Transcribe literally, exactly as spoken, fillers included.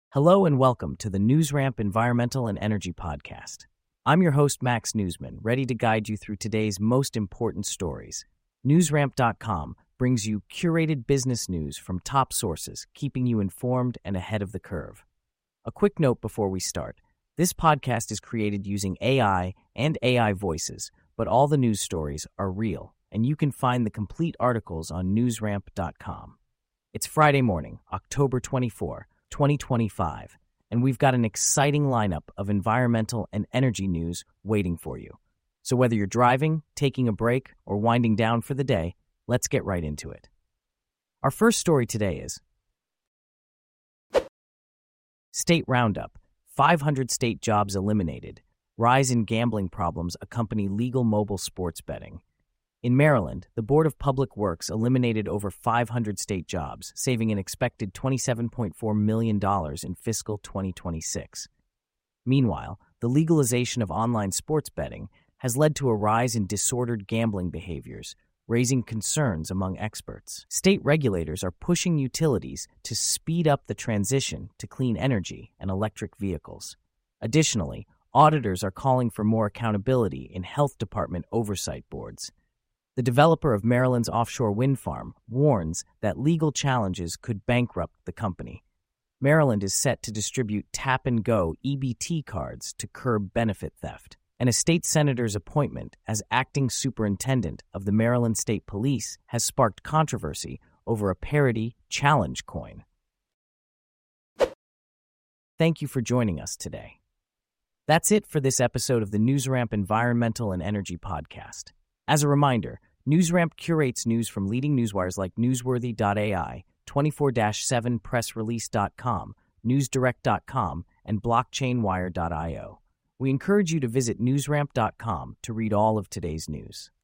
Hello and welcome to the NewsRamp Environmental and Energy Podcast. I'm your host, Max Newsman, ready to guide you through today's most important stories. NewsRamp dot com brings you curated business news from top sources, keeping you informed and ahead of the curve. A quick note before we start. This podcast is created using A I and A I voices, but all the news stories are real, and you can find the complete articles on NewsRamp dot com. It's Friday morning, October twenty-fourth, twenty twenty-five, and we've got an exciting lineup of environmental and energy news waiting for you. So whether you're driving, taking a break, or winding down for the day, let's get right into it. Our first story today is State Roundup, five hundred state jobs eliminated. Rise in gambling problems accompany legal mobile sports betting. In Maryland, the Board of Public Works eliminated over five hundred state jobs, saving an expected twenty-seven point four million dollars in fiscal twenty twenty-six. Meanwhile, the legalization of online sports betting has led to a rise in disordered gambling behaviors, raising concerns among experts. State regulators are pushing utilities to speed up the transition to clean energy and electric vehicles. Additionally, auditors are calling for more accountability in health department oversight boards. The developer of Maryland's offshore wind farm warns that legal challenges could bankrupt the company. Maryland is set to distribute tap-and-go E B T cards to curb benefit theft, and a state senator's appointment as acting superintendent of the Maryland State Police has sparked controversy over a parody challenge coin. Thank you for joining us today. That's it for this episode of the NewsRamp Environmental and Energy Podcast. As a reminder, NewsRamp curates news from leading newswires like Newsworthy dot A I, twenty-four seven press release dot com, newsdirect dot com, and blockchain wire dot io. We encourage you to visit newsramp dot com to read all of today's news.